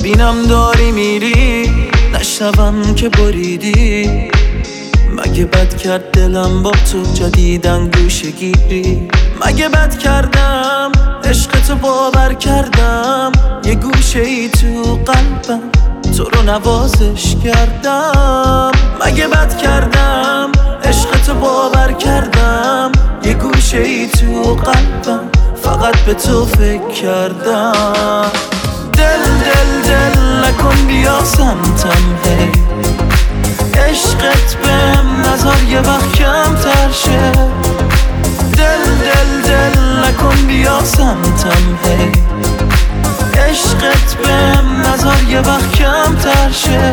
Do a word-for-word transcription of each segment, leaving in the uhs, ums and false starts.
ببینم داری میری، نشنوم که بریدی. مگه بد کرد دلم با تو جدیدن گوشه گیری؟ مگه بد کردم عشق تو باور کردم، یه گوشه ای تو قلبم تو رو نوازش کردم. مگه بد کردم عشق تو باور کردم، یه گوشه ای تو قلبم فقط به تو فکر کردم. دل دل دل نکن بیا سمتم، هی عشقت بهم نذار یه وقت کم تر شه. دل دل دل نکن بیا سمتم، هی عشقت بهم نذار یه وقت کم تر شه.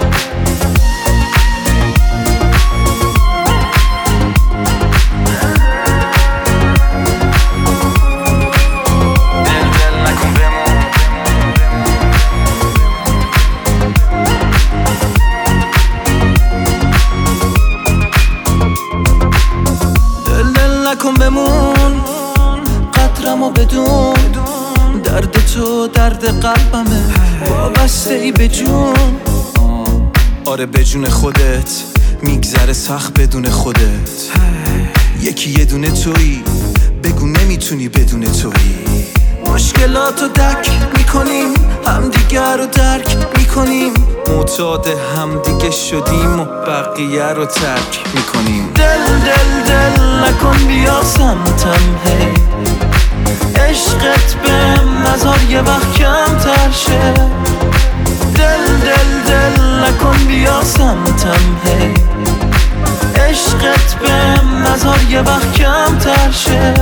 نکن بمون قدرمو بدون، درد تو درد قلبمه، وابسته ای به جون. آره به جون خودت میگذره سخت بدون خودت. یکی یه دونه تویی، بگو نمیتونی بدون تویی. مشکلاتو دک میکنیم، همدیگر رو درک میکنیم، معتاد همدیگه شدیم و بقیه رو ترک میکنیم. دل دل دل نکن بیا سمتم، هی عشقت بهم نذار یه وقت کم تر شه. دل دل دل نکن بیا سمتم، هی عشقت بهم نذار یه وقت کم تر شه.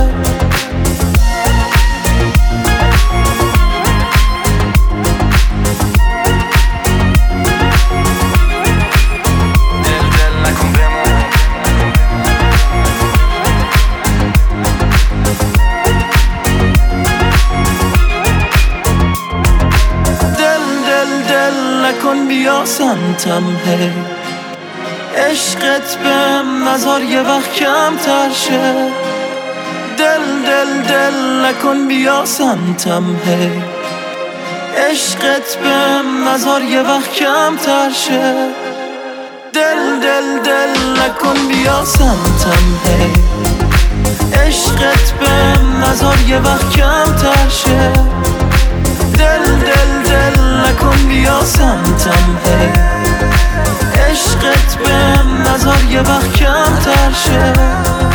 نکن بیا سمتم، هی عشقت بهم نذار یه وقت کم تر شه. دل دل دل نکن بیا سمتم، هی عشقت بهم نذار یه وقت کم تر شه. دل دل دل نکن بیا سمتم، هی عشقت بهم نذار یه وقت کم تر شه. دل دل دل نکن بیا سمتم، هی عشقت بهم نذار یه وقت کم تر شه.